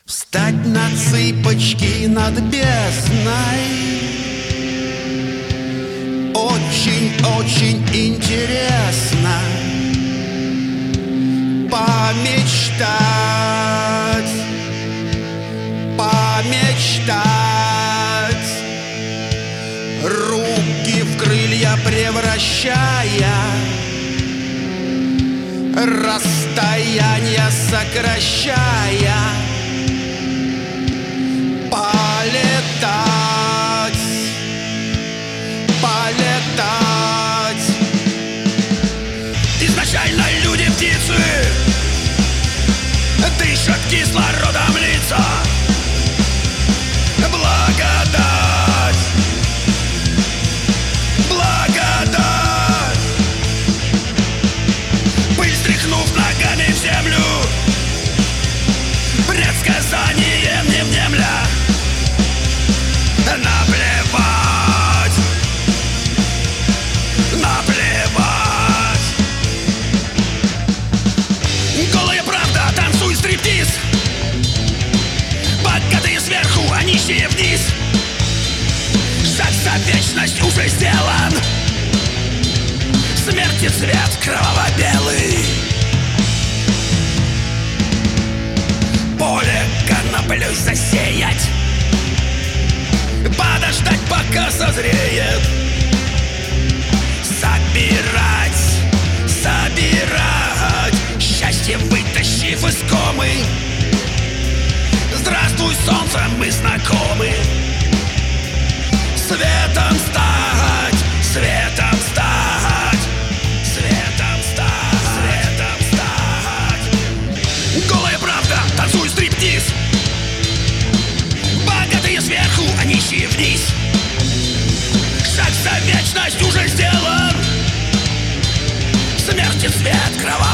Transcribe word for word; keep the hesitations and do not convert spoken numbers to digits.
Встать на цыпочки над бездной очень-очень интересно. Помечтать, помечтать, руки в крылья превращая, расстояние сокращая. Полетать, полетать. Изначально люди птицы дышат кислородом лица. Благодать, благодать. Пыль стряхнув ногами в землю, предсказанием не внемля. Наплевать, наплевать. Голая правда, танцуй стриптиз. Богатые сверху, а нищие вниз. Шаг за вечность уже сделан. Смерти цвет кроваво-белый. Поле коноплей засеять, подождать, пока созреет. Собирать, собирать счастье, вытащив из комы. Здравствуй, солнце, мы знакомы. Светом стать, светом стать, светом стать, светом стать. Голая правда, танцуй стриптиз. Богатые сверху, а нищие вниз. Шаг за вечность уже сделан. Смерти цвет кровавый.